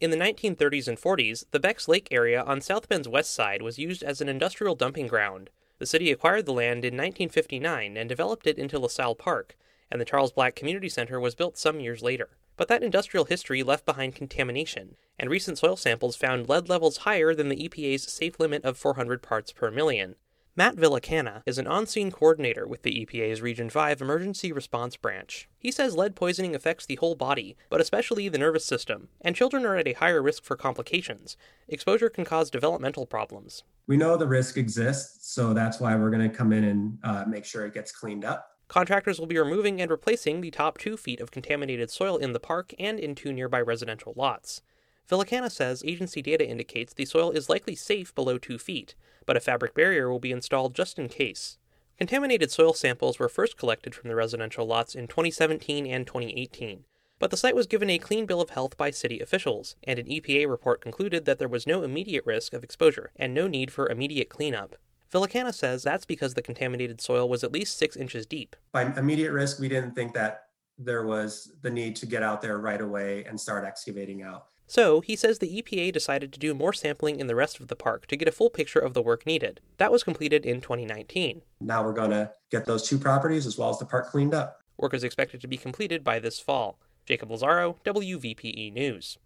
In the 1930s and 40s, the Becks Lake area on South Bend's west side was used as an industrial dumping ground. The city acquired the land in 1959 and developed it into LaSalle Park, and the Charles Black Community Center was built some years later. But that industrial history left behind contamination, and recent soil samples found lead levels higher than the EPA's safe limit of 400 parts per million. Matt Villacana is an on-scene coordinator with the EPA's Region 5 Emergency Response Branch. He says lead poisoning affects the whole body, but especially the nervous system, and children are at a higher risk for complications. Exposure can cause developmental problems. We know the risk exists, so that's why we're going to come in and make sure it gets cleaned up. Contractors will be removing and replacing the top 2 feet of contaminated soil in the park and in 2 nearby residential lots. Villacana says agency data indicates the soil is likely safe below 2 feet, but a fabric barrier will be installed just in case. Contaminated soil samples were first collected from the residential lots in 2017 and 2018, but the site was given a clean bill of health by city officials, and an EPA report concluded that there was no immediate risk of exposure and no need for immediate cleanup. Villacana says that's because the contaminated soil was at least 6 inches deep. By immediate risk, we didn't think that there was the need to get out there right away and start excavating out. So, he says the EPA decided to do more sampling in the rest of the park to get a full picture of the work needed. That was completed in 2019. Now we're going to get those 2 properties as well as the park cleaned up. Work is expected to be completed by this fall. Jacob Lazaro, WVPE News.